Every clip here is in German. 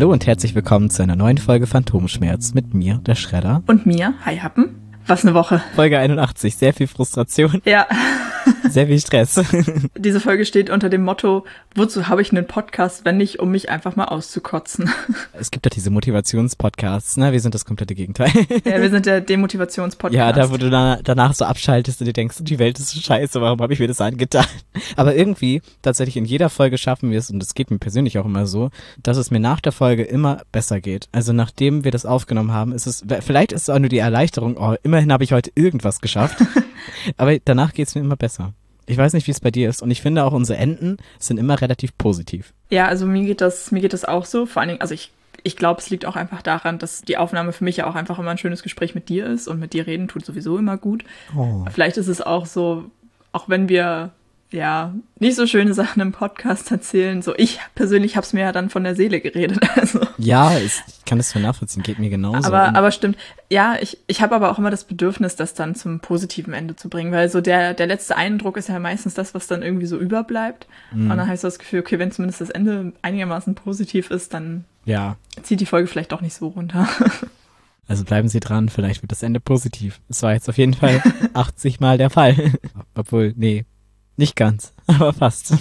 Hallo und herzlich willkommen zu einer neuen Folge Phantomschmerz mit mir, der Schredder. Und mir, Hi Happen. Was eine Woche. Folge 81, sehr viel Frustration. Ja. Sehr viel Stress. Diese Folge steht unter dem Motto, wozu habe ich einen Podcast, wenn nicht, um mich einfach mal auszukotzen? Es gibt doch diese Motivationspodcasts, ne? Wir sind das komplette Gegenteil. Ja, wir sind der Demotivationspodcast. Ja, da wo du danach so abschaltest und dir denkst, die Welt ist so scheiße, warum habe ich mir das angetan? Aber irgendwie, tatsächlich in jeder Folge schaffen wir es, und es geht mir persönlich auch immer so, dass es mir nach der Folge immer besser geht. Also nachdem wir das aufgenommen haben, vielleicht ist es auch nur die Erleichterung, oh, immerhin habe ich heute irgendwas geschafft. Aber danach geht es mir immer besser. Ich weiß nicht, wie es bei dir ist. Und ich finde auch, unsere Enden sind immer relativ positiv. Ja, also mir geht das auch so. Vor allen Dingen, also ich glaube, es liegt auch einfach daran, dass die Aufnahme für mich ja auch einfach immer ein schönes Gespräch mit dir ist. Und mit dir reden tut sowieso immer gut. Oh. Vielleicht ist es auch so, auch wenn wir ja nicht so schöne Sachen im Podcast erzählen. So, ich persönlich habe es mir ja dann von der Seele geredet. Also. Ja, ich kann das schon nachvollziehen, geht mir genauso. Aber stimmt. Ja, ich habe aber auch immer das Bedürfnis, das dann zum positiven Ende zu bringen, weil so der letzte Eindruck ist ja meistens das, was dann irgendwie so überbleibt. Und dann habe ich so das Gefühl, okay, wenn zumindest das Ende einigermaßen positiv ist, dann zieht die Folge vielleicht doch nicht so runter. Also bleiben Sie dran, vielleicht wird das Ende positiv. Es war jetzt auf jeden Fall 80 Mal der Fall. Obwohl, nee, nicht ganz, aber fast.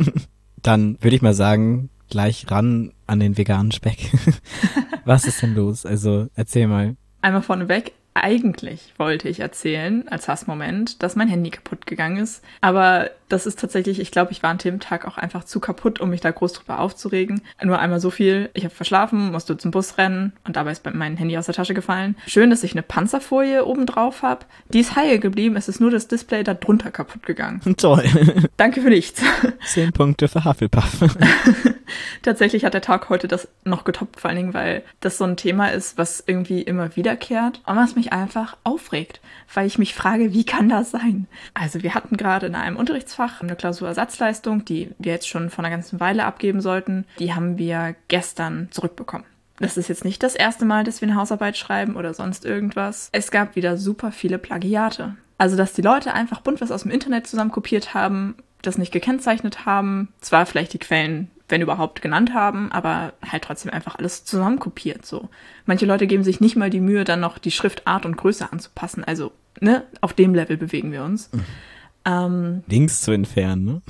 Dann würde ich mal sagen, gleich ran an den veganen Speck. Was ist denn los? Also erzähl mal. Einmal vorneweg, eigentlich wollte ich erzählen, als Hassmoment, dass mein Handy kaputt gegangen ist. Aber das ist tatsächlich, ich glaube, ich war an dem Tag auch einfach zu kaputt, um mich da groß drüber aufzuregen. Nur einmal so viel, ich habe verschlafen, musste zum Bus rennen und dabei ist mein Handy aus der Tasche gefallen. Schön, dass ich eine Panzerfolie oben drauf habe. Die ist heil geblieben, es ist nur das Display da drunter kaputt gegangen. Toll. Danke für nichts. 10 Punkte für Hufflepuff. Tatsächlich hat der Tag heute das noch getoppt, vor allen Dingen, weil das so ein Thema ist, was irgendwie immer wiederkehrt und was mich einfach aufregt, weil ich mich frage, wie kann das sein? Also wir hatten gerade in einem Unterrichtsfach eine Klausurersatzleistung, die wir jetzt schon vor einer ganzen Weile abgeben sollten. Die haben wir gestern zurückbekommen. Das ist jetzt nicht das erste Mal, dass wir eine Hausarbeit schreiben oder sonst irgendwas. Es gab wieder super viele Plagiate. Also, dass die Leute einfach bunt was aus dem Internet zusammenkopiert haben, das nicht gekennzeichnet haben, zwar vielleicht die Quellen, wenn überhaupt, genannt haben, aber halt trotzdem einfach alles zusammenkopiert, so. Manche Leute geben sich nicht mal die Mühe, dann noch die Schriftart und Größe anzupassen, also, ne, auf dem Level bewegen wir uns. Links zu entfernen, ne?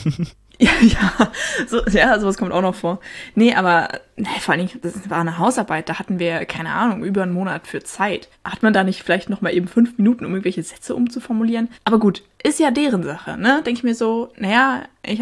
Ja, sowas kommt auch noch vor. Nee, aber vor allen Dingen, das war eine Hausarbeit, da hatten wir, keine Ahnung, über einen Monat für Zeit. Hat man da nicht vielleicht noch mal eben 5 Minuten, um irgendwelche Sätze umzuformulieren? Aber gut, ist ja deren Sache, ne? Denke ich mir so, naja, ich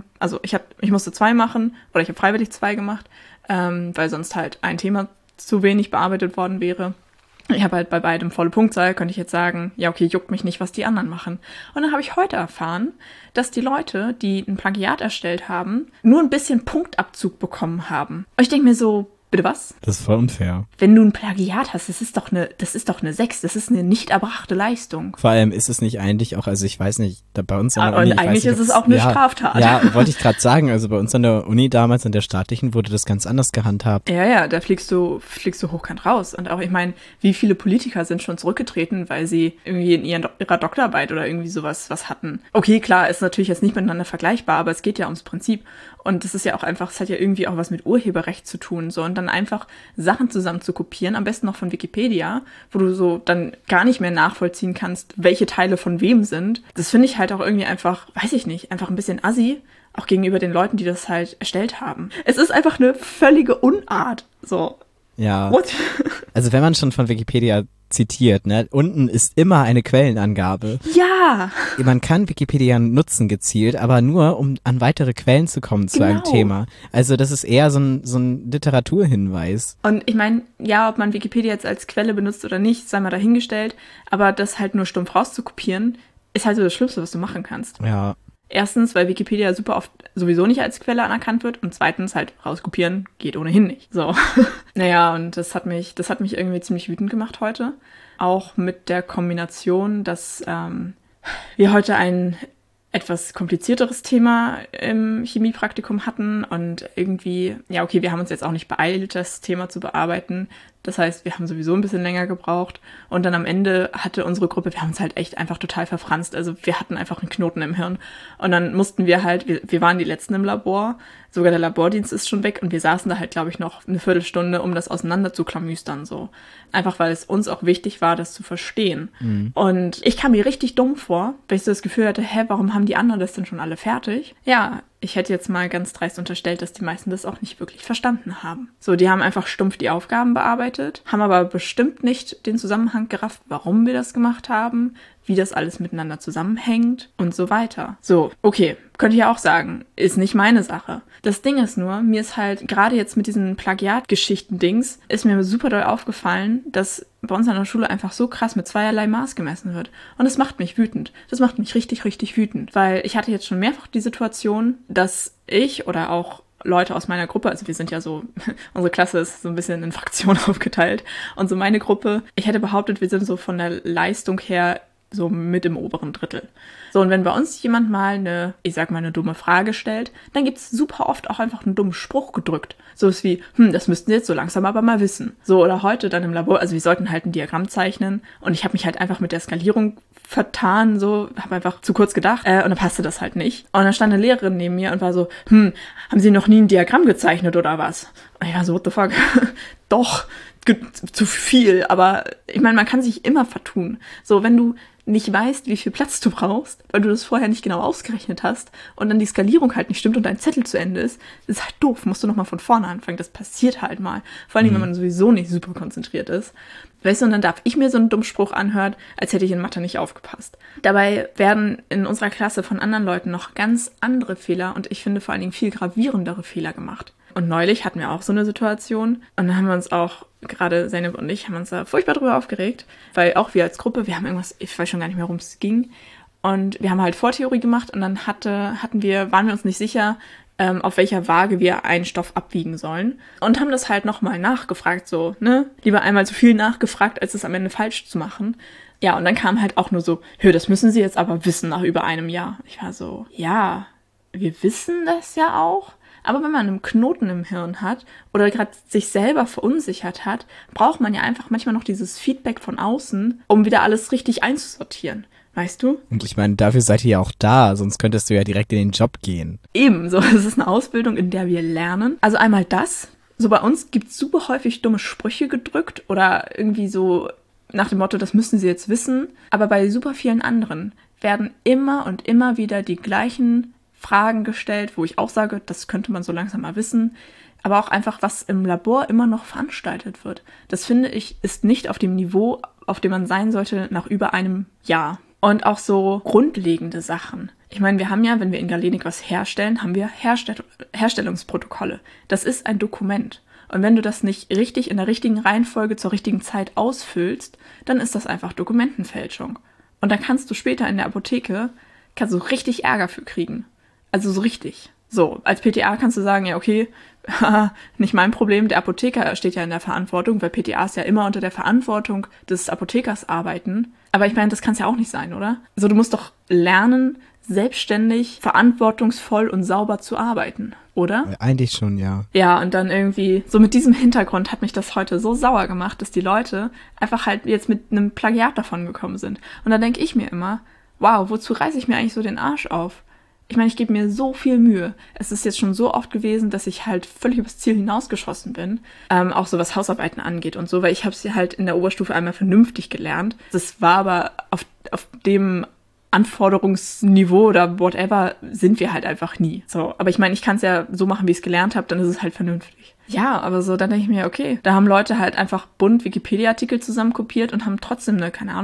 musste 2 machen, oder ich habe freiwillig 2 gemacht, weil sonst halt ein Thema zu wenig bearbeitet worden wäre. Ich habe halt bei beidem volle Punktzahl, könnte ich jetzt sagen, ja okay, juckt mich nicht, was die anderen machen. Und dann habe ich heute erfahren, dass die Leute, die ein Plagiat erstellt haben, nur ein bisschen Punktabzug bekommen haben. Und ich denke mir so, bitte was? Das ist voll unfair. Wenn du ein Plagiat hast, das ist doch eine 6, das ist eine nicht erbrachte Leistung. Vor allem ist es nicht eigentlich auch, also ich weiß nicht, da bei uns an der Uni... Und eigentlich ist es auch eine Straftat. Ja, wollte ich gerade sagen, also bei uns an der Uni damals, an der staatlichen, wurde das ganz anders gehandhabt. Ja, da fliegst du hochkant raus. Und auch, ich meine, wie viele Politiker sind schon zurückgetreten, weil sie irgendwie in ihrer Doktorarbeit oder irgendwie sowas was hatten. Okay, klar, ist natürlich jetzt nicht miteinander vergleichbar, aber es geht ja ums Prinzip. Und das ist ja auch einfach, es hat ja irgendwie auch was mit Urheberrecht zu tun, so. Und dann einfach Sachen zusammen zu kopieren, am besten noch von Wikipedia, wo du so dann gar nicht mehr nachvollziehen kannst, welche Teile von wem sind. Das finde ich halt auch irgendwie einfach, weiß ich nicht, einfach ein bisschen assi, auch gegenüber den Leuten, die das halt erstellt haben. Es ist einfach eine völlige Unart, so. Ja. What? Also wenn man schon von Wikipedia zitiert, ne, unten ist immer eine Quellenangabe. Ja! Man kann Wikipedia nutzen gezielt, aber nur, um an weitere Quellen zu kommen zu einem Thema. Also das ist eher so ein Literaturhinweis. Und ich meine, ja, ob man Wikipedia jetzt als Quelle benutzt oder nicht, sei mal dahingestellt, aber das halt nur stumpf rauszukopieren, ist halt so das Schlimmste, was du machen kannst. Ja. Erstens, weil Wikipedia super oft sowieso nicht als Quelle anerkannt wird und zweitens halt rauskopieren geht ohnehin nicht. So. Naja, und das hat mich irgendwie ziemlich wütend gemacht heute. Auch mit der Kombination, dass wir heute ein etwas komplizierteres Thema im Chemiepraktikum hatten und irgendwie, ja okay, wir haben uns jetzt auch nicht beeilt, das Thema zu bearbeiten. Das heißt, wir haben sowieso ein bisschen länger gebraucht. Und dann am Ende hatte unsere Gruppe, wir haben uns halt echt einfach total verfranst. Also wir hatten einfach einen Knoten im Hirn. Und dann mussten wir halt, wir waren die Letzten im Labor. Sogar der Labordienst ist schon weg. Und wir saßen da halt, glaube ich, noch eine Viertelstunde, um das auseinander zu klamüstern, so. Einfach, weil es uns auch wichtig war, das zu verstehen. Mhm. Und ich kam mir richtig dumm vor, weil ich so das Gefühl hatte, warum haben die anderen das denn schon alle fertig? Ja, ich hätte jetzt mal ganz dreist unterstellt, dass die meisten das auch nicht wirklich verstanden haben. So, die haben einfach stumpf die Aufgaben bearbeitet, haben aber bestimmt nicht den Zusammenhang gerafft, warum wir das gemacht haben, wie das alles miteinander zusammenhängt und so weiter. So, okay, könnte ich auch sagen, ist nicht meine Sache. Das Ding ist nur, mir ist halt gerade jetzt mit diesen Plagiatgeschichten-Dings, ist mir super doll aufgefallen, dass bei uns an der Schule einfach so krass mit zweierlei Maß gemessen wird. Und das macht mich wütend. Das macht mich richtig, richtig wütend. Weil ich hatte jetzt schon mehrfach die Situation, dass ich oder auch Leute aus meiner Gruppe, also wir sind ja so, unsere Klasse ist so ein bisschen in Fraktionen aufgeteilt. Und so meine Gruppe, ich hätte behauptet, wir sind so von der Leistung her so mit im oberen Drittel. So, und wenn bei uns jemand mal eine dumme Frage stellt, dann gibt's super oft auch einfach einen dummen Spruch gedrückt. So ist wie, das müssten Sie jetzt so langsam aber mal wissen. So, oder heute dann im Labor, also wir sollten halt ein Diagramm zeichnen und ich habe mich halt einfach mit der Skalierung vertan, so, habe einfach zu kurz gedacht und dann passte das halt nicht. Und dann stand eine Lehrerin neben mir und war so, haben Sie noch nie ein Diagramm gezeichnet oder was? Und ich war so, what the fuck? Doch, zu viel, aber ich meine, man kann sich immer vertun. So, wenn du nicht weißt, wie viel Platz du brauchst, weil du das vorher nicht genau ausgerechnet hast und dann die Skalierung halt nicht stimmt und dein Zettel zu Ende ist halt doof, musst du nochmal von vorne anfangen, das passiert halt mal. Vor allem, wenn man sowieso nicht super konzentriert ist. Weißt du, und dann darf ich mir so einen dummen Spruch anhören, als hätte ich in Mathe nicht aufgepasst. Dabei werden in unserer Klasse von anderen Leuten noch ganz andere Fehler und ich finde vor allen Dingen viel gravierendere Fehler gemacht. Und neulich hatten wir auch so eine Situation und dann haben wir uns auch, gerade Zeynep und ich, haben uns da furchtbar drüber aufgeregt, weil auch wir als Gruppe, wir haben irgendwas, ich weiß schon gar nicht mehr, worum es ging, und wir haben halt Vortheorie gemacht und dann waren wir uns nicht sicher, auf welcher Waage wir einen Stoff abwiegen sollen und haben das halt nochmal nachgefragt, so, ne, lieber einmal so viel nachgefragt, als es am Ende falsch zu machen. Ja, und dann kam halt auch nur so, das müssen Sie jetzt aber wissen nach über einem Jahr. Ich war so, ja, wir wissen das ja auch. Aber wenn man einen Knoten im Hirn hat oder gerade sich selber verunsichert hat, braucht man ja einfach manchmal noch dieses Feedback von außen, um wieder alles richtig einzusortieren. Weißt du? Und ich meine, dafür seid ihr ja auch da, sonst könntest du ja direkt in den Job gehen. Eben, so, es ist eine Ausbildung, in der wir lernen. Also einmal das, so bei uns gibt es super häufig dumme Sprüche gedrückt oder irgendwie so nach dem Motto, das müssen Sie jetzt wissen. Aber bei super vielen anderen werden immer und immer wieder die gleichen Fragen gestellt, wo ich auch sage, das könnte man so langsam mal wissen, aber auch einfach, was im Labor immer noch veranstaltet wird. Das finde ich, ist nicht auf dem Niveau, auf dem man sein sollte nach über einem Jahr. Und auch so grundlegende Sachen. Ich meine, wir haben ja, wenn wir in Galenik was herstellen, haben wir Herstellungsprotokolle. Das ist ein Dokument. Und wenn du das nicht richtig in der richtigen Reihenfolge zur richtigen Zeit ausfüllst, dann ist das einfach Dokumentenfälschung. Und dann kannst du später in der Apotheke, richtig Ärger für kriegen. Also so richtig. So, als PTA kannst du sagen, ja okay, nicht mein Problem, der Apotheker steht ja in der Verantwortung, weil PTAs ja immer unter der Verantwortung des Apothekers arbeiten. Aber ich meine, das kann es ja auch nicht sein, oder? Also du musst doch lernen, selbstständig, verantwortungsvoll und sauber zu arbeiten, oder? Eigentlich schon, ja. Ja, und dann irgendwie, so mit diesem Hintergrund hat mich das heute so sauer gemacht, dass die Leute einfach halt jetzt mit einem Plagiat davon gekommen sind. Und dann denke ich mir immer, wow, wozu reiße ich mir eigentlich so den Arsch auf? Ich meine, ich gebe mir so viel Mühe. Es ist jetzt schon so oft gewesen, dass ich halt völlig übers Ziel hinausgeschossen bin. Auch so was Hausarbeiten angeht und so, weil ich habe sie halt in der Oberstufe einmal vernünftig gelernt. Das war aber auf dem Anforderungsniveau oder whatever sind wir halt einfach nie. So, aber ich meine, ich kann es ja so machen, wie ich es gelernt habe, dann ist es halt vernünftig. Ja, aber so, dann denke ich mir, okay, da haben Leute halt einfach bunt Wikipedia-Artikel zusammenkopiert und haben trotzdem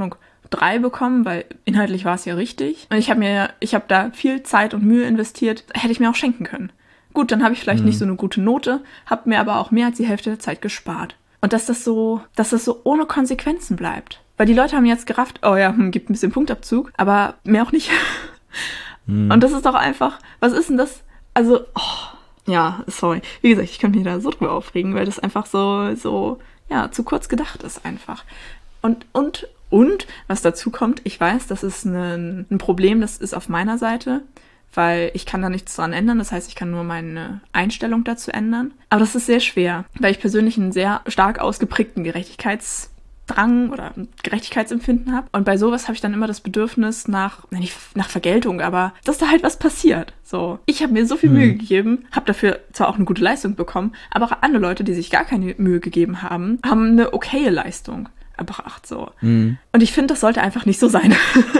3 bekommen, weil inhaltlich war es ja richtig. Und ich habe da viel Zeit und Mühe investiert, hätte ich mir auch schenken können. Gut, dann habe ich vielleicht nicht so eine gute Note, habe mir aber auch mehr als die Hälfte der Zeit gespart. Und dass das so ohne Konsequenzen bleibt. Weil die Leute haben jetzt gerafft, oh ja, gibt ein bisschen Punktabzug, aber mehr auch nicht. Und das ist doch einfach, was ist denn das? Also, ja, sorry. Wie gesagt, ich könnte mich da so drüber aufregen, weil das einfach so, zu kurz gedacht ist einfach. Und was dazu kommt, ich weiß, das ist ein Problem, das ist auf meiner Seite, weil ich kann da nichts dran ändern. Das heißt, ich kann nur meine Einstellung dazu ändern. Aber das ist sehr schwer, weil ich persönlich einen sehr stark ausgeprägten Gerechtigkeitsdrang oder Gerechtigkeitsempfinden habe. Und bei sowas habe ich dann immer das Bedürfnis nicht nach Vergeltung, aber dass da halt was passiert. So, ich habe mir so viel Mühe gegeben, habe dafür zwar auch eine gute Leistung bekommen, aber auch andere Leute, die sich gar keine Mühe gegeben haben, haben eine okaye Leistung erbracht. So. Und ich finde, das sollte einfach nicht so sein.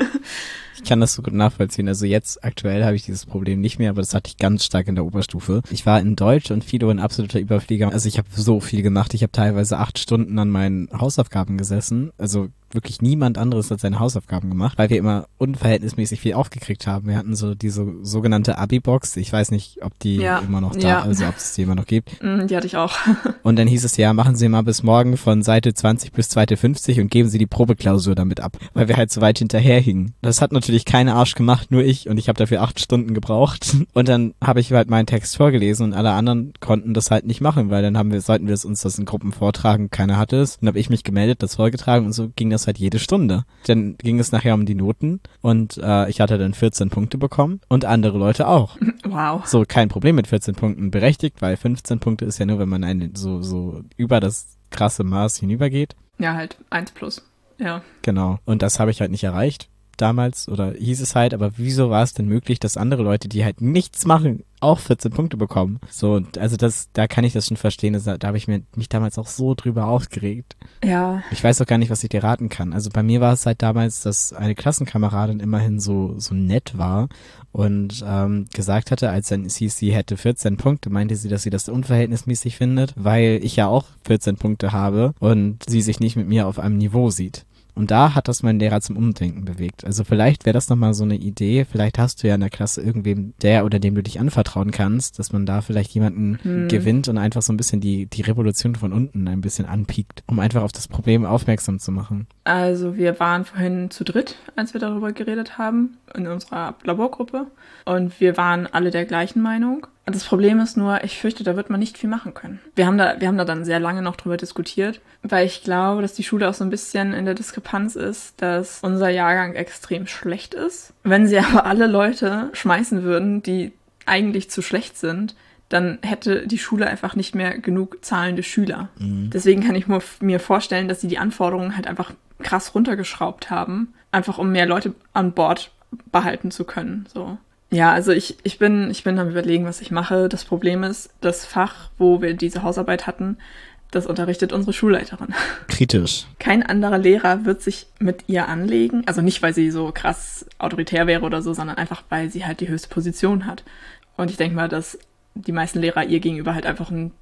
Ich kann das so gut nachvollziehen. Also jetzt aktuell habe ich dieses Problem nicht mehr, aber das hatte ich ganz stark in der Oberstufe. Ich war in Deutsch und Philo ein absoluter Überflieger. Also ich habe so viel gemacht. Ich habe teilweise 8 Stunden an meinen Hausaufgaben gesessen. Also wirklich niemand anderes hat seine Hausaufgaben gemacht, weil wir immer unverhältnismäßig viel aufgekriegt haben. Wir hatten so diese sogenannte Abi-Box. Ich weiß nicht, ob die immer noch also ob es die immer noch gibt. Die hatte ich auch. Und dann hieß es ja, machen Sie mal bis morgen von Seite 20 bis Seite 50 und geben Sie die Probeklausur damit ab, weil wir halt so weit hinterherhingen. Das hat natürlich keine Arsch gemacht, nur ich, und ich habe dafür 8 Stunden gebraucht. Und dann habe ich halt meinen Text vorgelesen und alle anderen konnten das halt nicht machen, weil dann sollten wir uns das in Gruppen vortragen, keiner hatte es. Dann habe ich mich gemeldet, das vorgetragen und so ging das halt jede Stunde. Dann ging es nachher um die Noten und ich hatte dann 14 Punkte bekommen und andere Leute auch. Wow. So, kein Problem mit 14 Punkten berechtigt, weil 15 Punkte ist ja nur, wenn man so über das krasse Maß hinübergeht. Ja, halt 1+. Ja. Genau. Und das habe ich halt nicht erreicht damals, oder hieß es halt, aber wieso war es denn möglich, dass andere Leute, die halt nichts machen, auch 14 Punkte bekommen? So, also da kann ich das schon verstehen, da habe ich mich damals auch so drüber aufgeregt. Ja. Ich weiß auch gar nicht, was ich dir raten kann. Also bei mir war es halt damals, dass eine Klassenkameradin immerhin so nett war und gesagt hatte, als dann hieß, sie hätte 14 Punkte, meinte sie, dass sie das unverhältnismäßig findet, weil ich ja auch 14 Punkte habe und sie sich nicht mit mir auf einem Niveau sieht. Und da hat das mein Lehrer zum Umdenken bewegt. Also vielleicht wäre das nochmal so eine Idee. Vielleicht hast du ja in der Klasse irgendwem, der oder dem du dich anvertrauen kannst, dass man da vielleicht jemanden gewinnt und einfach so ein bisschen die Revolution von unten ein bisschen anpiekt, um einfach auf das Problem aufmerksam zu machen. Also wir waren vorhin zu dritt, als wir darüber geredet haben, in unserer Laborgruppe. Und wir waren alle der gleichen Meinung. Und das Problem ist nur, ich fürchte, da wird man nicht viel machen können. Wir haben da dann sehr lange noch drüber diskutiert, weil ich glaube, dass die Schule auch so ein bisschen in der Diskrepanz ist, dass unser Jahrgang extrem schlecht ist. Wenn sie aber alle Leute schmeißen würden, die eigentlich zu schlecht sind, dann hätte die Schule einfach nicht mehr genug zahlende Schüler. Deswegen kann ich mir vorstellen, dass sie die Anforderungen halt einfach krass runtergeschraubt haben, einfach um mehr Leute an Bord behalten zu können, so. Ja, also ich bin am Überlegen, was ich mache. Das Problem ist, das Fach, wo wir diese Hausarbeit hatten, das unterrichtet unsere Schulleiterin. Kritisch. Kein anderer Lehrer wird sich mit ihr anlegen. Also nicht, weil sie so krass autoritär wäre oder so, sondern einfach, weil sie halt die höchste Position hat. Und ich denke mal, dass die meisten Lehrer ihr gegenüber halt einfach ein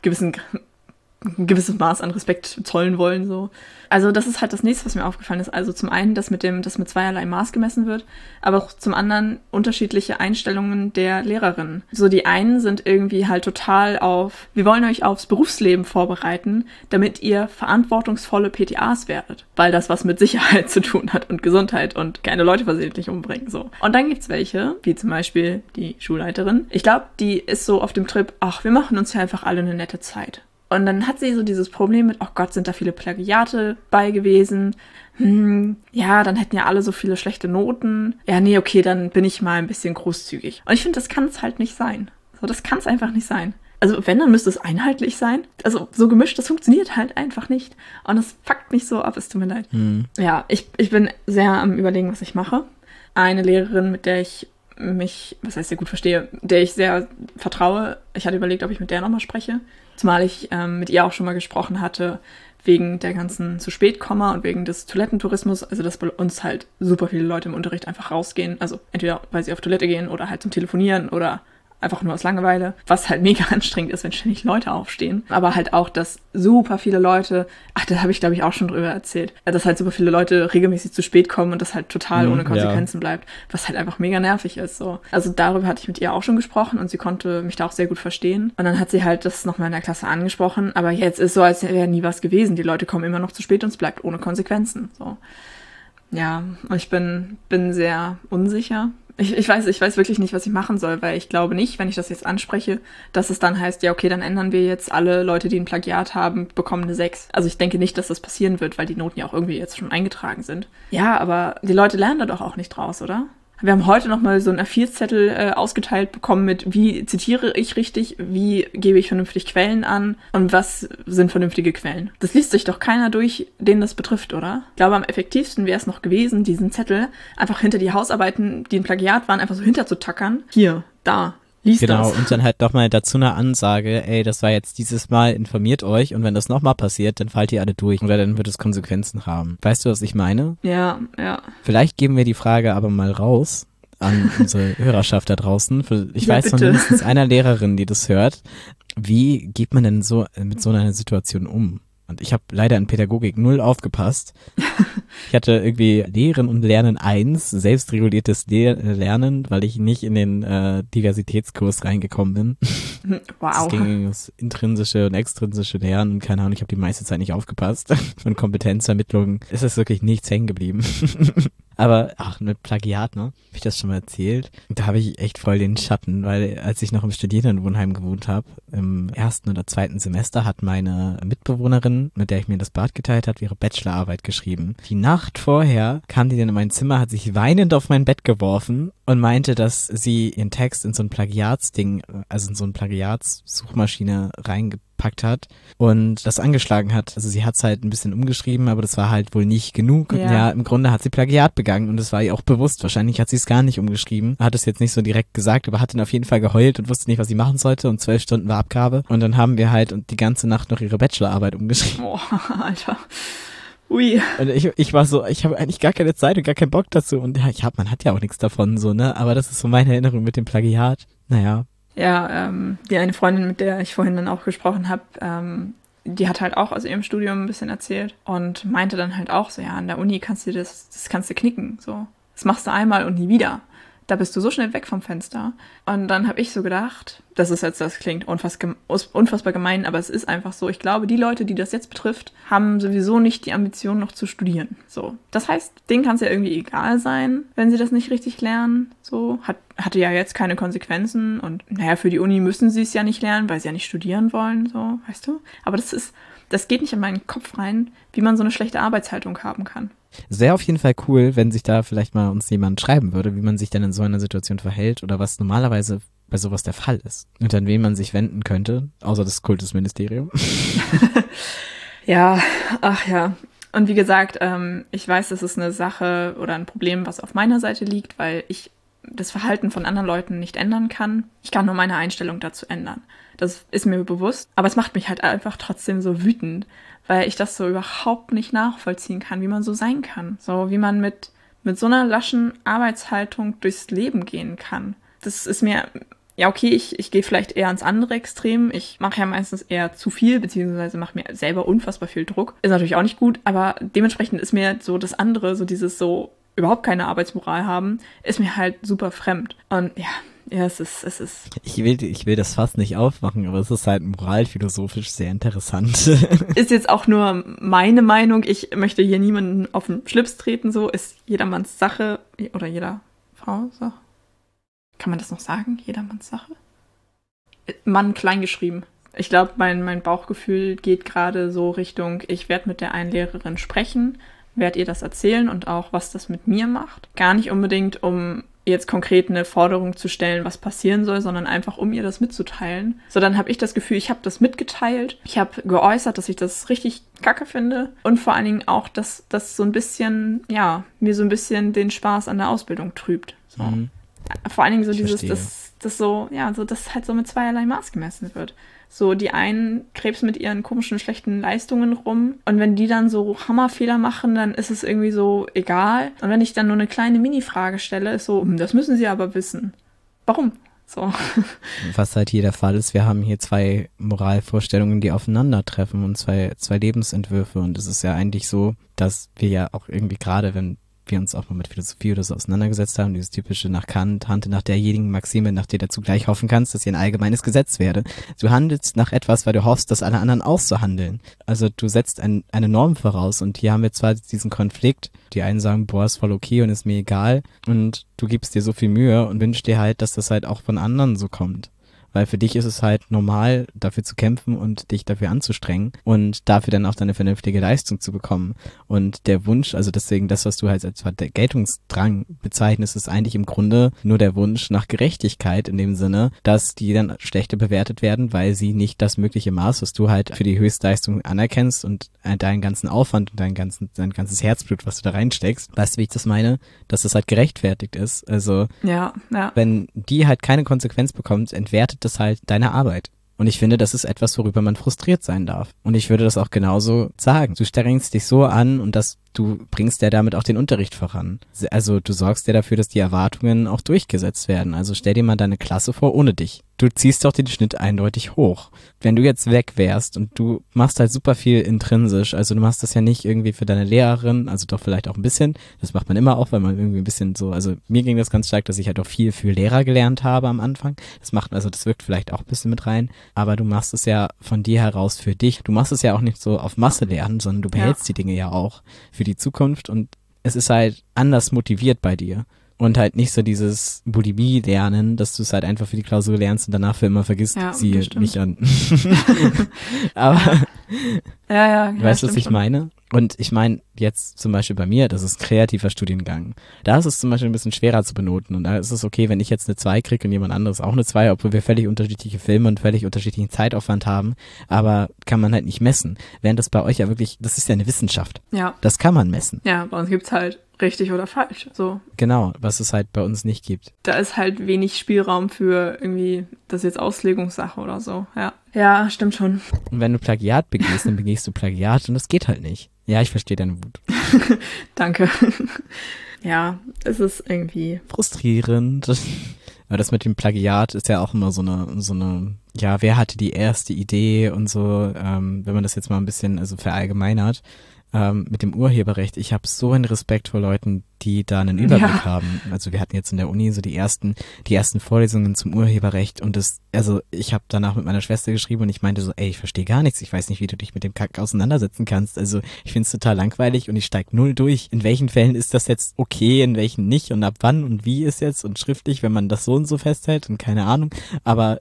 gewisses Maß an Respekt zollen wollen, so. Also das ist halt das nächste, was mir aufgefallen ist. Also zum einen, dass mit zweierlei Maß gemessen wird, aber auch zum anderen unterschiedliche Einstellungen der Lehrerinnen. So, die einen sind irgendwie halt total wir wollen euch aufs Berufsleben vorbereiten, damit ihr verantwortungsvolle PTAs werdet, weil das was mit Sicherheit zu tun hat und Gesundheit und keine Leute versehentlich umbringen, so. Und dann gibt's welche, wie zum Beispiel die Schulleiterin. Ich glaube, die ist so auf dem Trip, ach, wir machen uns ja einfach alle eine nette Zeit. Und dann hat sie so dieses Problem mit, oh Gott, sind da viele Plagiate bei gewesen. Ja, dann hätten ja alle so viele schlechte Noten. Ja, nee, okay, dann bin ich mal ein bisschen großzügig. Und ich finde, das kann es halt nicht sein. So, das kann es einfach nicht sein. Also wenn, dann müsste es einheitlich sein. Also so gemischt, das funktioniert halt einfach nicht. Und das fuckt mich so ab, es tut mir leid. Ja, ich bin sehr am Überlegen, was ich mache. Eine Lehrerin, mit der ich mich, was heißt sehr gut verstehe, der ich sehr vertraue. Ich hatte überlegt, ob ich mit der nochmal spreche. Zumal ich mit ihr auch schon mal gesprochen hatte, wegen der ganzen zu spät Komma und wegen des Toilettentourismus. Also, dass bei uns halt super viele Leute im Unterricht einfach rausgehen. Also entweder, weil sie auf Toilette gehen oder halt zum Telefonieren oder einfach nur aus Langeweile, was halt mega anstrengend ist, wenn ständig Leute aufstehen. Aber halt auch, dass super viele Leute, da habe ich glaube ich auch schon drüber erzählt, dass halt super viele Leute regelmäßig zu spät kommen und das halt total ohne Konsequenzen bleibt, was halt einfach mega nervig ist, so. Also darüber hatte ich mit ihr auch schon gesprochen und sie konnte mich da auch sehr gut verstehen. Und dann hat sie halt das nochmal in der Klasse angesprochen, aber jetzt ist so, als wäre nie was gewesen. Die Leute kommen immer noch zu spät und es bleibt ohne Konsequenzen, so. Ja, und ich bin sehr unsicher. Ich weiß wirklich nicht, was ich machen soll, weil ich glaube nicht, wenn ich das jetzt anspreche, dass es dann heißt, ja okay, dann ändern wir jetzt alle Leute, die ein Plagiat haben, bekommen eine 6. Also ich denke nicht, dass das passieren wird, weil die Noten ja auch irgendwie jetzt schon eingetragen sind. Ja, aber die Leute lernen da doch auch nicht draus, oder? Wir haben heute nochmal so einen A4-Zettel ausgeteilt bekommen mit, wie zitiere ich richtig, wie gebe ich vernünftig Quellen an und was sind vernünftige Quellen. Das liest sich doch keiner durch, den das betrifft, oder? Ich glaube, am effektivsten wäre es noch gewesen, diesen Zettel einfach hinter die Hausarbeiten, die ein Plagiat waren, einfach so hinterzutackern. Hier, da. Lies genau, das. Und dann halt doch mal dazu eine Ansage, ey, das war jetzt dieses Mal, informiert euch und wenn das nochmal passiert, dann fallt ihr alle durch oder dann wird es Konsequenzen haben. Weißt du, was ich meine? Ja. Vielleicht geben wir die Frage aber mal raus an unsere Hörerschaft da draußen. Ich weiß von mindestens einer Lehrerin, die das hört. Wie geht man denn so mit so einer Situation um? Und ich habe leider in Pädagogik 0 aufgepasst. Ich hatte irgendwie Lehren und Lernen 1, selbstreguliertes Lernen, weil ich nicht in den Diversitätskurs reingekommen bin. Wow. Es ging ums intrinsische und extrinsische Lernen und keine Ahnung, ich habe die meiste Zeit nicht aufgepasst. Von Kompetenzvermittlung ist es wirklich nichts hängen geblieben. Aber, mit Plagiat, ne? Hab ich das schon mal erzählt? Da habe ich echt voll den Schatten, weil als ich noch im Studierendenwohnheim gewohnt habe, im 1. oder 2. Semester hat meine Mitbewohnerin, mit der ich mir das Bad geteilt habe, ihre Bachelorarbeit geschrieben. Die Nacht vorher kam die dann in mein Zimmer, hat sich weinend auf mein Bett geworfen und meinte, dass sie ihren Text in so ein Plagiatsding, also in so eine Plagiatssuchmaschine reingepackt hat und das angeschlagen hat. Also sie hat es halt ein bisschen umgeschrieben, aber das war halt wohl nicht genug. Ja, im Grunde hat sie Plagiat begangen und das war ihr auch bewusst. Wahrscheinlich hat sie es gar nicht umgeschrieben, hat es jetzt nicht so direkt gesagt, aber hat dann auf jeden Fall geheult und wusste nicht, was sie machen sollte und 12 Stunden war Abgabe. Und dann haben wir halt die ganze Nacht noch ihre Bachelorarbeit umgeschrieben. Boah, Alter. Ui. Und ich war so, ich habe eigentlich gar keine Zeit und gar keinen Bock dazu und ja, man hat ja auch nichts davon, so, ne? Aber das ist so meine Erinnerung mit dem Plagiat. Naja. Ja, die eine Freundin, mit der ich vorhin dann auch gesprochen habe, die hat halt auch aus ihrem Studium ein bisschen erzählt und meinte dann halt auch so, ja, an der Uni kannst du das kannst du knicken, so. Das machst du einmal und nie wieder. Da bist du so schnell weg vom Fenster. Und dann habe ich so gedacht, das klingt unfassbar gemein, aber es ist einfach so. Ich glaube, die Leute, die das jetzt betrifft, haben sowieso nicht die Ambition, noch zu studieren. So. Das heißt, denen kann es ja irgendwie egal sein, wenn sie das nicht richtig lernen. So. Hatte ja jetzt keine Konsequenzen und naja, für die Uni müssen sie es ja nicht lernen, weil sie ja nicht studieren wollen, so, weißt du? Aber das geht nicht in meinen Kopf rein, wie man so eine schlechte Arbeitshaltung haben kann. Es wäre auf jeden Fall cool, wenn sich da vielleicht mal uns jemand schreiben würde, wie man sich dann in so einer Situation verhält oder was normalerweise bei sowas der Fall ist. Und an wen man sich wenden könnte, außer das Kultusministerium. Ja, ach ja. Und wie gesagt, ich weiß, das ist eine Sache oder ein Problem, was auf meiner Seite liegt, weil ich das Verhalten von anderen Leuten nicht ändern kann. Ich kann nur meine Einstellung dazu ändern. Das ist mir bewusst, aber es macht mich halt einfach trotzdem so wütend, weil ich das so überhaupt nicht nachvollziehen kann, wie man so sein kann. So wie man mit so einer laschen Arbeitshaltung durchs Leben gehen kann. Das ist mir, ja okay, ich gehe vielleicht eher ans andere Extrem. Ich mache ja meistens eher zu viel, beziehungsweise mache mir selber unfassbar viel Druck. Ist natürlich auch nicht gut, aber dementsprechend ist mir so das andere, so dieses so überhaupt keine Arbeitsmoral haben, ist mir halt super fremd. Und ja, es ist. Ich will das fast nicht aufmachen, aber es ist halt moralphilosophisch sehr interessant. Ist jetzt auch nur meine Meinung. Ich möchte hier niemanden auf den Schlips treten, so ist jedermanns Sache oder jeder Frau Sache. Kann man das noch sagen? Jedermanns Sache? Mann kleingeschrieben. Ich glaube, mein Bauchgefühl geht gerade so Richtung, ich werde mit der einen Lehrerin sprechen, werde ihr das erzählen und auch, was das mit mir macht. Gar nicht unbedingt, um jetzt konkret eine Forderung zu stellen, was passieren soll, sondern einfach, um ihr das mitzuteilen. So, dann habe ich das Gefühl, ich habe das mitgeteilt. Ich habe geäußert, dass ich das richtig kacke finde und vor allen Dingen auch, dass das so ein bisschen, ja, mir so ein bisschen den Spaß an der Ausbildung trübt. So. Mhm. Vor allen Dingen so dass halt so mit zweierlei Maß gemessen wird. So, die einen krebsen mit ihren komischen, schlechten Leistungen rum und wenn die dann so Hammerfehler machen, dann ist es irgendwie so egal. Und wenn ich dann nur eine kleine Mini-Frage stelle, ist so, das müssen sie aber wissen. Warum? So. Was halt hier der Fall ist, wir haben hier 2 Moralvorstellungen, die aufeinandertreffen und zwei Lebensentwürfe und es ist ja eigentlich so, dass wir ja auch irgendwie gerade, wenn wir uns auch mal mit Philosophie oder so auseinandergesetzt haben, dieses typische nach Kant, handle nach derjenigen Maxime, nach der du zugleich hoffen kannst, dass sie ein allgemeines Gesetz werde. Du handelst nach etwas, weil du hoffst, dass alle anderen auch so handeln. Also du setzt eine Norm voraus und hier haben wir zwar diesen Konflikt, die einen sagen, boah, ist voll okay und ist mir egal und du gibst dir so viel Mühe und wünschst dir halt, dass das halt auch von anderen so kommt. weil für dich ist es halt normal, dafür zu kämpfen und dich dafür anzustrengen und dafür dann auch deine vernünftige Leistung zu bekommen. Und der Wunsch, also deswegen das, was du halt als Geltungsdrang bezeichnest, ist eigentlich im Grunde nur der Wunsch nach Gerechtigkeit in dem Sinne, dass die dann schlechter bewertet werden, weil sie nicht das mögliche Maß, was du halt für die Höchstleistung anerkennst und deinen ganzen Aufwand und dein ganzes Herzblut, was du da reinsteckst. Weißt du, wie ich das meine? Dass das halt gerechtfertigt ist. Also, Ja. wenn die halt keine Konsequenz bekommt, entwertet das halt deine Arbeit. Und ich finde, das ist etwas, worüber man frustriert sein darf. Und ich würde das auch genauso sagen. Du strengst dich so an und du bringst ja damit auch den Unterricht voran. Also du sorgst ja dafür, dass die Erwartungen auch durchgesetzt werden. Also stell dir mal deine Klasse vor ohne dich. Du ziehst doch den Schnitt eindeutig hoch. Wenn du jetzt weg wärst und du machst halt super viel intrinsisch, also du machst das ja nicht irgendwie für deine Lehrerin, also doch vielleicht auch ein bisschen, das macht man immer auch, weil man irgendwie ein bisschen so, also mir ging das ganz stark, dass ich halt auch viel für Lehrer gelernt habe am Anfang. Das wirkt vielleicht auch ein bisschen mit rein, aber du machst es ja von dir heraus für dich. Du machst es ja auch nicht so auf Masse lernen, sondern du behältst die Dinge ja auch für die Zukunft und es ist halt anders motiviert bei dir. Und halt nicht so dieses Bulimie-Lernen, dass du es halt einfach für die Klausur lernst und danach für immer vergisst, siehe mich an. Aber weißt du, was ich meine? Und ich meine jetzt zum Beispiel bei mir, das ist ein kreativer Studiengang. Da ist es zum Beispiel ein bisschen schwerer zu benoten und da ist es okay, wenn ich jetzt eine 2 kriege und jemand anderes auch eine 2, obwohl wir völlig unterschiedliche Filme und völlig unterschiedlichen Zeitaufwand haben, aber kann man halt nicht messen. Während das bei euch ja wirklich, das ist ja eine Wissenschaft. Ja. Das kann man messen. Ja, bei uns gibt's halt richtig oder falsch. So. Genau, was es halt bei uns nicht gibt. Da ist halt wenig Spielraum für irgendwie, das ist jetzt Auslegungssache oder so. Ja, stimmt schon. Und wenn du Plagiat begehst, dann begehst du Plagiat und das geht halt nicht. Ja, ich verstehe deine Wut. Danke. Ja, es ist irgendwie frustrierend. Aber das mit dem Plagiat ist ja auch immer so eine, ja, wer hatte die erste Idee und so, wenn man das jetzt mal ein bisschen, also verallgemeinert, mit dem Urheberrecht. Ich habe so einen Respekt vor Leuten, die da einen Überblick haben. Also wir hatten jetzt in der Uni so die ersten Vorlesungen zum Urheberrecht und ich habe danach mit meiner Schwester geschrieben und ich meinte so, ey, ich verstehe gar nichts. Ich weiß nicht, wie du dich mit dem Kack auseinandersetzen kannst. Also ich finde es total langweilig und ich steig null durch. In welchen Fällen ist das jetzt okay, in welchen nicht und ab wann und wie ist jetzt und schriftlich, wenn man das so und so festhält und keine Ahnung. Aber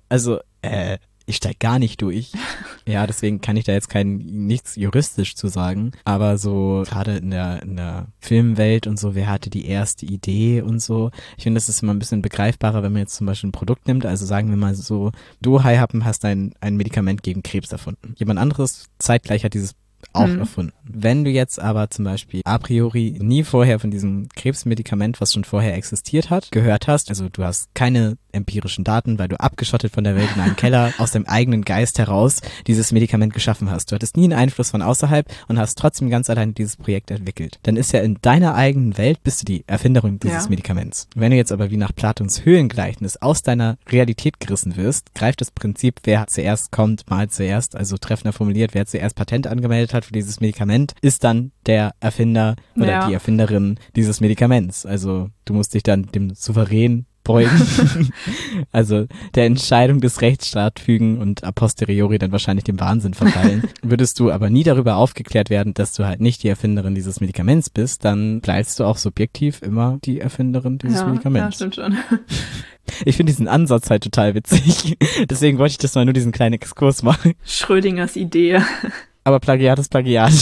ich steig gar nicht durch. Ja, deswegen kann ich da jetzt nichts juristisch zu sagen. Aber so gerade in der Filmwelt und so, wer hatte die erste Idee und so. Ich finde, das ist immer ein bisschen begreifbarer, wenn man jetzt zum Beispiel ein Produkt nimmt. Also sagen wir mal so, du, Hi-Happen, hast ein Medikament gegen Krebs erfunden. Jemand anderes zeitgleich hat dieses auch erfunden. Wenn du jetzt aber zum Beispiel a priori nie vorher von diesem Krebsmedikament, was schon vorher existiert hat, gehört hast, also du hast keine empirischen Daten, weil du abgeschottet von der Welt in einem Keller aus dem eigenen Geist heraus dieses Medikament geschaffen hast. Du hattest nie einen Einfluss von außerhalb und hast trotzdem ganz allein dieses Projekt entwickelt. Dann ist ja in deiner eigenen Welt bist du die Erfinderin dieses Medikaments. Wenn du jetzt aber wie nach Platons Höhlengleichnis aus deiner Realität gerissen wirst, greift das Prinzip, wer zuerst kommt, mal zuerst, also treffender formuliert, wer zuerst Patent angemeldet hat für dieses Medikament, ist dann der Erfinder oder die Erfinderin dieses Medikaments. Also du musst dich dann dem Souverän beugen, also der Entscheidung des Rechtsstaats fügen und a posteriori dann wahrscheinlich dem Wahnsinn verfallen. Würdest du aber nie darüber aufgeklärt werden, dass du halt nicht die Erfinderin dieses Medikaments bist, dann bleibst du auch subjektiv immer die Erfinderin dieses Medikaments. Ja, stimmt schon. Ich finde diesen Ansatz halt total witzig. Deswegen wollte ich das mal nur diesen kleinen Exkurs machen. Schrödingers Idee. Aber Plagiat ist Plagiat.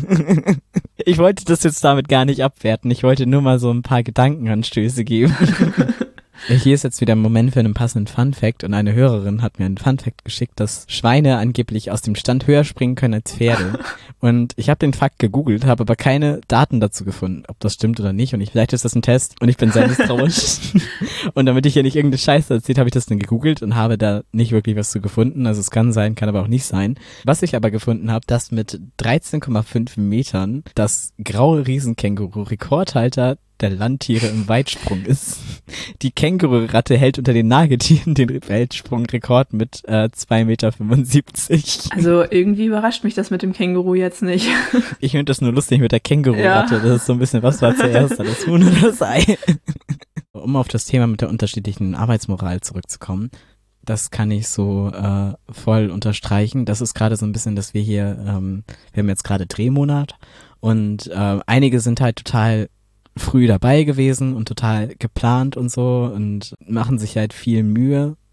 Ich wollte das jetzt damit gar nicht abwerten. Ich wollte nur mal so ein paar Gedankenanstöße geben. Hier ist jetzt wieder ein Moment für einen passenden Funfact und eine Hörerin hat mir einen Funfact geschickt, dass Schweine angeblich aus dem Stand höher springen können als Pferde. Und ich habe den Fakt gegoogelt, habe aber keine Daten dazu gefunden, ob das stimmt oder nicht. Und vielleicht ist das ein Test und ich bin sehr misstrauisch. Und damit ich hier nicht irgendeine Scheiße erzählt, habe ich das dann gegoogelt und habe da nicht wirklich was zu gefunden. Also es kann sein, kann aber auch nicht sein. Was ich aber gefunden habe, dass mit 13,5 Metern das graue Riesenkänguru Rekordhalter der Landtiere im Weitsprung ist. Die Kängururatte hält unter den Nagetieren den Weltsprungrekord mit 2,75 Meter. Also irgendwie überrascht mich das mit dem Känguru jetzt nicht. Ich finde das nur lustig mit der Kängururatte. Das ist so ein bisschen, was war zuerst, das Huhn oder das Ei? Um auf das Thema mit der unterschiedlichen Arbeitsmoral zurückzukommen, das kann ich so voll unterstreichen. Das ist gerade so ein bisschen, dass wir hier, wir haben jetzt gerade Drehmonat und einige sind halt total früh dabei gewesen und total geplant und so und machen sich halt viel Mühe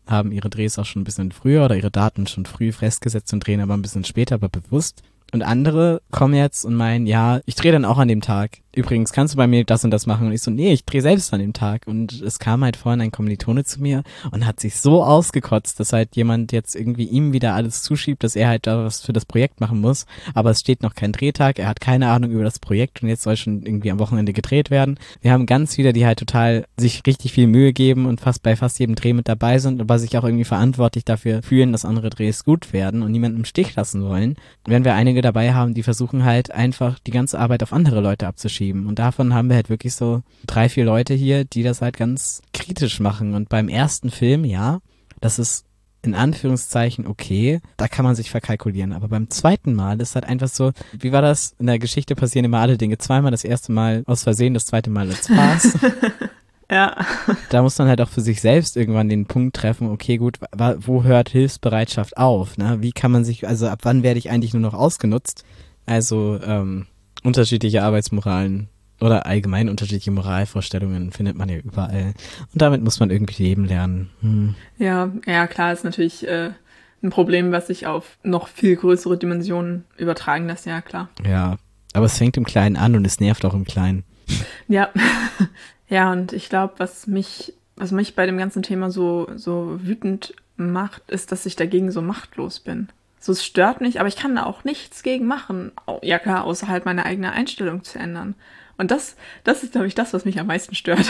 haben ihre Drehs auch schon ein bisschen früher oder ihre Daten schon früh festgesetzt und drehen aber ein bisschen später, aber bewusst. Und andere kommen jetzt und meinen, ja, ich drehe dann auch an dem Tag. Übrigens, kannst du bei mir das und das machen? Und ich so, nee, ich drehe selbst an dem Tag. Und es kam halt vorhin ein Kommilitone zu mir und hat sich so ausgekotzt, dass halt jemand jetzt irgendwie ihm wieder alles zuschiebt, dass er halt da was für das Projekt machen muss. Aber es steht noch kein Drehtag, er hat keine Ahnung über das Projekt und jetzt soll schon irgendwie am Wochenende gedreht werden. Wir haben ganz viele, die halt total sich richtig viel Mühe geben und bei fast jedem Dreh mit dabei sind, aber sich auch irgendwie verantwortlich dafür fühlen, dass andere Drehs gut werden und niemanden im Stich lassen wollen. Wenn wir einige dabei haben, die versuchen halt einfach die ganze Arbeit auf andere Leute abzuschieben. Und davon haben wir halt wirklich so 3, 4 Leute hier, die das halt ganz kritisch machen. Und beim ersten Film, ja, das ist in Anführungszeichen okay, da kann man sich verkalkulieren. Aber beim zweiten Mal ist halt einfach so, wie war das? In der Geschichte passieren immer alle Dinge zweimal, das erste Mal aus Versehen, das zweite Mal als Spaß. Ja. Da muss man halt auch für sich selbst irgendwann den Punkt treffen, okay, gut, wo hört Hilfsbereitschaft auf? Ne? Wie kann man sich, also ab wann werde ich eigentlich nur noch ausgenutzt? Also unterschiedliche Arbeitsmoralen oder allgemein unterschiedliche Moralvorstellungen findet man ja überall. Und damit muss man irgendwie leben lernen. Ja, klar, ist natürlich ein Problem, was sich auf noch viel größere Dimensionen übertragen lässt, ja, klar. Ja, aber es fängt im Kleinen an und es nervt auch im Kleinen. Ja. Ja, und ich glaube, was mich bei dem ganzen Thema so wütend macht, ist, dass ich dagegen so machtlos bin. So, es stört mich, aber ich kann da auch nichts gegen machen. Ja klar, außer halt meine eigene Einstellung zu ändern. Und das ist, glaube ich, das, was mich am meisten stört.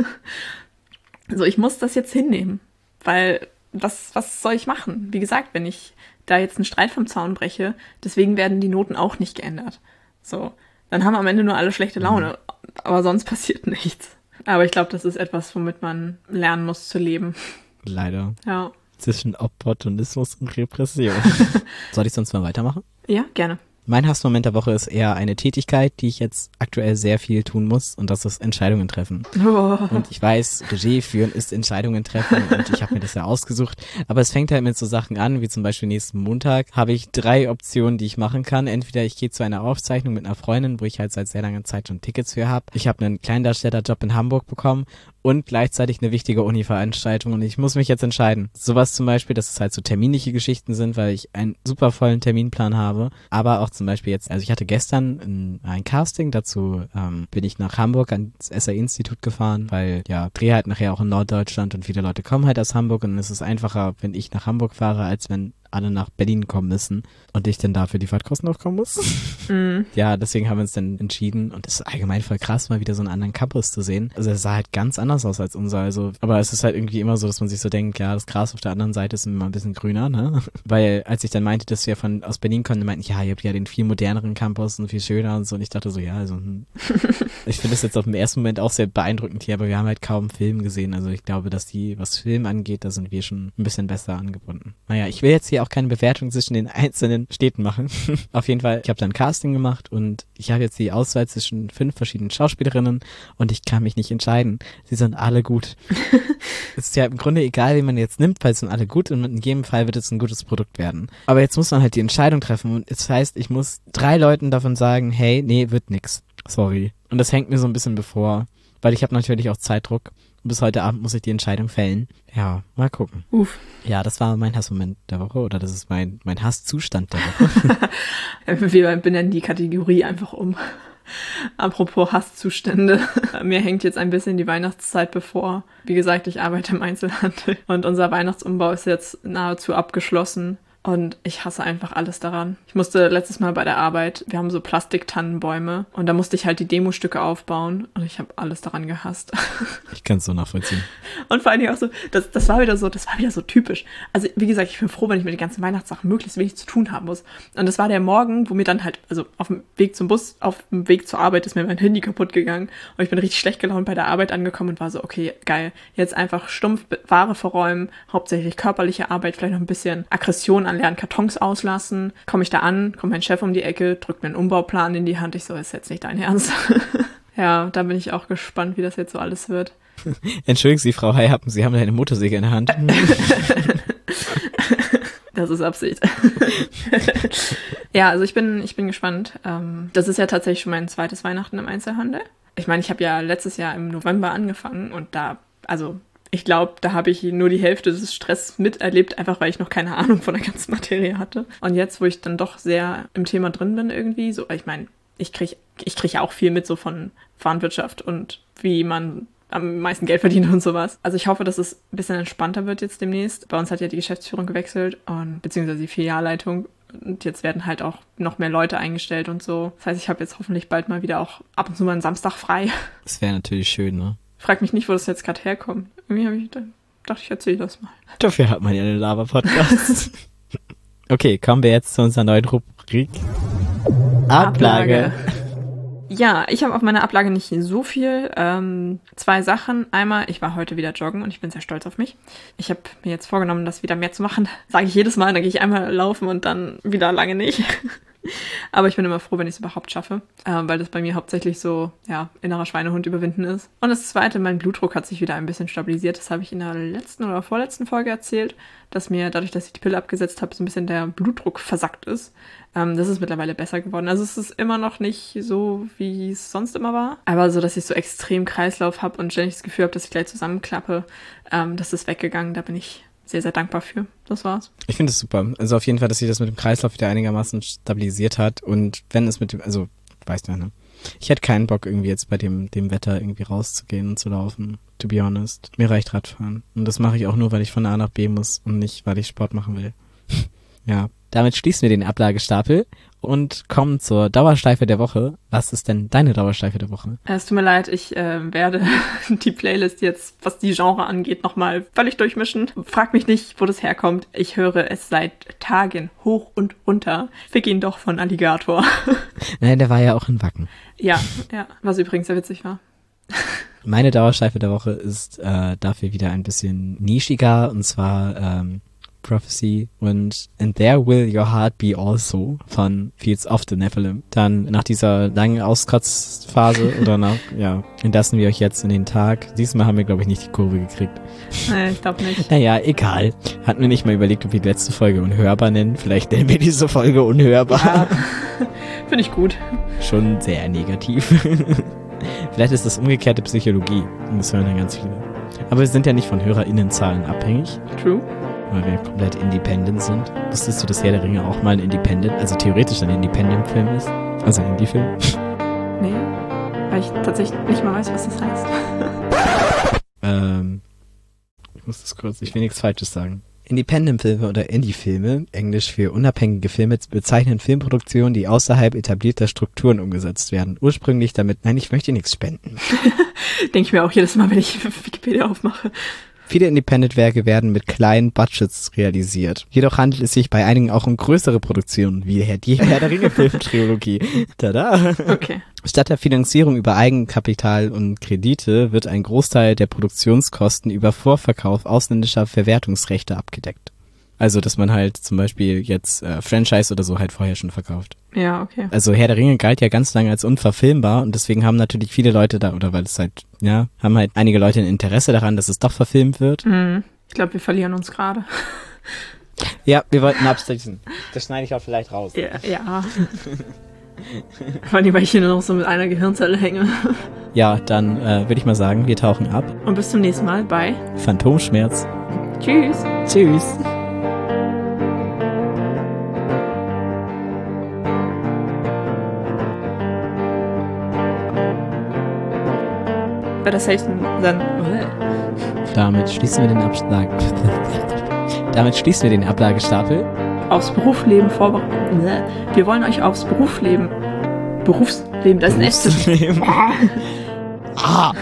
So, ich muss das jetzt hinnehmen, weil was soll ich machen? Wie gesagt, wenn ich da jetzt einen Streit vom Zaun breche, deswegen werden die Noten auch nicht geändert. So, dann haben am Ende nur alle schlechte Laune, aber sonst passiert nichts. Aber ich glaube, das ist etwas, womit man lernen muss zu leben. Leider. Ja. Zwischen Opportunismus und Repression. Soll ich sonst mal weitermachen? Ja, gerne. Mein Hassmoment der Woche ist eher eine Tätigkeit, die ich jetzt aktuell sehr viel tun muss, und das ist Entscheidungen treffen. Oh. Und ich weiß, Regie führen ist Entscheidungen treffen und ich habe mir das ja ausgesucht, aber es fängt halt mit so Sachen an, wie zum Beispiel nächsten Montag habe ich 3 Optionen, die ich machen kann. Entweder ich gehe zu einer Aufzeichnung mit einer Freundin, wo ich halt seit sehr langer Zeit schon Tickets für habe. Ich habe einen Kleindarstellerjob in Hamburg bekommen und gleichzeitig eine wichtige Uni-Veranstaltung und ich muss mich jetzt entscheiden. Sowas zum Beispiel, dass es halt so terminliche Geschichten sind, weil ich einen super vollen Terminplan habe, aber auch zum Beispiel jetzt, also ich hatte gestern ein Casting, dazu bin ich nach Hamburg ans SAE-Institut gefahren, weil ja, Dreh halt nachher auch in Norddeutschland und viele Leute kommen halt aus Hamburg und es ist einfacher, wenn ich nach Hamburg fahre, als wenn alle nach Berlin kommen müssen und ich dann dafür die Fahrtkosten aufkommen muss. Ja, deswegen haben wir uns dann entschieden und es ist allgemein voll krass, mal wieder so einen anderen Campus zu sehen. Also es sah halt ganz anders aus als unser, also, aber es ist halt irgendwie immer so, dass man sich so denkt, ja, das Gras auf der anderen Seite ist immer ein bisschen grüner, ne? Weil als ich dann meinte, dass wir aus Berlin kommen, meinten, ja, ihr habt ja den viel moderneren Campus und viel schöner und so und ich dachte so, ja, also ich finde es jetzt auf dem ersten Moment auch sehr beeindruckend hier, aber wir haben halt kaum Film gesehen, also ich glaube, dass was Film angeht, da sind wir schon ein bisschen besser angebunden. Naja, ich will jetzt hier auch keine Bewertung zwischen den einzelnen Städten machen. Auf jeden Fall, ich habe dann Casting gemacht und ich habe jetzt die Auswahl zwischen 5 verschiedenen Schauspielerinnen und ich kann mich nicht entscheiden. Sie sind alle gut. Es ist ja im Grunde egal, wen man jetzt nimmt, weil sie sind alle gut und in jedem Fall wird es ein gutes Produkt werden. Aber jetzt muss man halt die Entscheidung treffen und das heißt, ich muss 3 Leuten davon sagen, hey, nee, wird nix. Sorry. Und das hängt mir so ein bisschen bevor, weil ich habe natürlich auch Zeitdruck. Bis heute Abend muss ich die Entscheidung fällen. Ja, mal gucken. Ja, das war mein Hassmoment der Woche oder das ist mein Hasszustand der Woche. Wir benennen die Kategorie einfach um. Apropos Hasszustände. Mir hängt jetzt ein bisschen die Weihnachtszeit bevor. Wie gesagt, ich arbeite im Einzelhandel und unser Weihnachtsumbau ist jetzt nahezu abgeschlossen. Und ich hasse einfach alles daran. Ich musste letztes Mal bei der Arbeit, wir haben so Plastiktannenbäume und da musste ich halt die Demostücke aufbauen und ich habe alles daran gehasst. Ich kann es so nachvollziehen. Und vor allen Dingen auch so, das war wieder so typisch. Also wie gesagt, ich bin froh, wenn ich mit den ganzen Weihnachtssachen möglichst wenig zu tun haben muss. Und das war der Morgen, wo mir dann halt, also auf dem Weg zum Bus, auf dem Weg zur Arbeit ist mir mein Handy kaputt gegangen und ich bin richtig schlecht gelaunt bei der Arbeit angekommen und war so, okay, geil, jetzt einfach stumpf Ware verräumen, hauptsächlich körperliche Arbeit, vielleicht noch ein bisschen Aggression an leeren Kartons auslassen. Komme ich da an, kommt mein Chef um die Ecke, drückt mir einen Umbauplan in die Hand. Ich so, ist jetzt nicht dein Ernst. Ja, da bin ich auch gespannt, wie das jetzt so alles wird. Entschuldigen Sie, Frau Heihappen, Sie haben eine Motorsäge in der Hand. Das ist Absicht. Ja, also ich bin gespannt. Das ist ja tatsächlich schon mein zweites Weihnachten im Einzelhandel. Ich meine, ich habe ja letztes Jahr im November angefangen und da, also Ich glaube, da habe ich nur die Hälfte des Stress miterlebt, einfach weil ich noch keine Ahnung von der ganzen Materie hatte. Und jetzt, wo ich dann doch sehr im Thema drin bin irgendwie, so, ich meine, ich krieg ja auch viel mit so von Warenwirtschaft und wie man am meisten Geld verdient und sowas. Also ich hoffe, dass es ein bisschen entspannter wird jetzt demnächst. Bei uns hat ja die Geschäftsführung gewechselt und beziehungsweise die Filialleitung. Und jetzt werden halt auch noch mehr Leute eingestellt und so. Das heißt, ich habe jetzt hoffentlich bald mal wieder auch ab und zu mal einen Samstag frei. Das wäre natürlich schön, ne? Frag mich nicht, wo das jetzt gerade herkommt. Irgendwie habe ich dachte, ich erzähle das mal. Dafür hat man ja einen Lava-Podcast. Okay, kommen wir jetzt zu unserer neuen Rubrik. Ablage. Ja, ich habe auf meiner Ablage nicht so viel. 2 Sachen. Einmal, ich war heute wieder joggen und ich bin sehr stolz auf mich. Ich habe mir jetzt vorgenommen, das wieder mehr zu machen. Sage ich jedes Mal, dann gehe ich einmal laufen und dann wieder lange nicht. Aber ich bin immer froh, wenn ich es überhaupt schaffe, weil das bei mir hauptsächlich so, ja, innerer Schweinehund überwinden ist. Und das Zweite, mein Blutdruck hat sich wieder ein bisschen stabilisiert. Das habe ich in der letzten oder vorletzten Folge erzählt, dass mir dadurch, dass ich die Pille abgesetzt habe, so ein bisschen der Blutdruck versackt ist. Das ist mittlerweile besser geworden. Also es ist immer noch nicht so, wie es sonst immer war. Aber so, dass ich so extrem Kreislauf habe und ständig das Gefühl habe, dass ich gleich zusammenklappe, das ist weggegangen. Da bin ich sehr, sehr dankbar für. Das war's. Ich finde es super. Also auf jeden Fall, dass sich das mit dem Kreislauf wieder einigermaßen stabilisiert hat. Und wenn es mit dem, also, weißt du, ne? Ich hätte keinen Bock, irgendwie jetzt bei dem Wetter irgendwie rauszugehen und zu laufen. To be honest. Mir reicht Radfahren. Und das mache ich auch nur, weil ich von A nach B muss und nicht, weil ich Sport machen will. Ja. Damit schließen wir den Ablagestapel und kommen zur Dauerschleife der Woche. Was ist denn deine Dauerschleife der Woche? Es tut mir leid, ich werde die Playlist jetzt, was die Genre angeht, nochmal völlig durchmischen. Frag mich nicht, wo das herkommt. Ich höre es seit Tagen hoch und runter. Fick ihn doch von Alligator. Nein, der war ja auch in Wacken. Ja, was übrigens sehr witzig war. Meine Dauerschleife der Woche ist dafür wieder ein bisschen nischiger, und zwar Prophecy und And There Will Your Heart Be Also von Fields of the Nephilim. Dann nach dieser langen Auskotzphase oder nach, ja, entlassen wir euch jetzt in den Tag. Diesmal haben wir, glaube ich, nicht die Kurve gekriegt. Nee, ich glaube nicht. Naja, egal. Hatten wir nicht mal überlegt, ob wir die letzte Folge unhörbar nennen. Vielleicht nennen wir diese Folge unhörbar. Ja, finde ich gut. Schon sehr negativ. Vielleicht ist das umgekehrte Psychologie. Und das hören dann ganz viele. Aber wir sind ja nicht von HörerInnenzahlen abhängig. True. Weil wir komplett independent sind. Wusstest du, dass Herr der Ringe auch mal ein Independent, also theoretisch ein Independent-Film ist? Also ein Indie-Film? Nee, weil ich tatsächlich nicht mal weiß, was das heißt. Ich muss das kurz, ich will nichts Falsches sagen. Independent-Filme oder Indie-Filme, Englisch für unabhängige Filme, bezeichnen Filmproduktionen, die außerhalb etablierter Strukturen umgesetzt werden. Ursprünglich damit, nein, ich möchte nichts spenden. Denke ich mir auch jedes Mal, wenn ich Wikipedia aufmache. Viele Independent-Werke werden mit kleinen Budgets realisiert. Jedoch handelt es sich bei einigen auch um größere Produktionen, wie die Herr der Ringe-Film-Trilogie. Tada! Okay. Statt der Finanzierung über Eigenkapital und Kredite wird ein Großteil der Produktionskosten über Vorverkauf ausländischer Verwertungsrechte abgedeckt. Also, dass man halt zum Beispiel jetzt Franchise oder so halt vorher schon verkauft. Ja, okay. Also Herr der Ringe galt ja ganz lange als unverfilmbar und deswegen haben natürlich viele Leute da, oder weil es halt, ja, haben halt einige Leute ein Interesse daran, dass es doch verfilmt wird. Ich glaube, wir verlieren uns gerade. Ja, wir wollten abstechen. Das schneide ich auch vielleicht raus. Ja. Vor allem, weil ich hier nur noch so mit einer Gehirnzelle hänge. Ja, dann würde ich mal sagen, wir tauchen ab. Und bis zum nächsten Mal bei Phantomschmerz. Tschüss. Tschüss. Bei der Safety dann. Damit schließen wir den Ablagestapel. Aufs Berufsleben vorbereiten. Wir wollen euch aufs Berufsleben. Das ist ein Esstisch. Ah!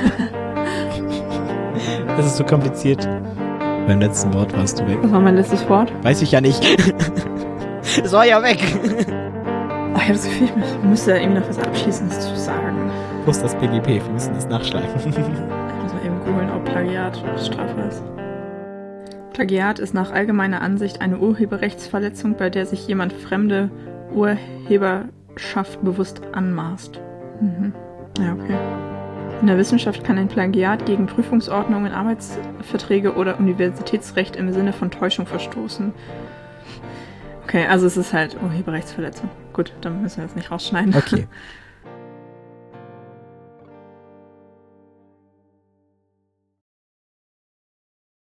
Das ist so kompliziert. Beim letzten Wort warst du weg. Was war mein letztes Wort? Weiß ich ja nicht. Es war ja weg. Ich habe das Gefühl, ich müsste irgendwie noch was Abschließendes zu sagen. Wo ist das BGB? Wir müssen das nachschlagen. Ich muss mal eben googeln, ob Plagiat strafbar ist. Plagiat ist nach allgemeiner Ansicht eine Urheberrechtsverletzung, bei der sich jemand fremde Urheberschaft bewusst anmaßt. Ja, okay. In der Wissenschaft kann ein Plagiat gegen Prüfungsordnungen, Arbeitsverträge oder Universitätsrecht im Sinne von Täuschung verstoßen. Okay, also es ist halt Urheberrechtsverletzung. Gut, dann müssen wir jetzt nicht rausschneiden. Okay.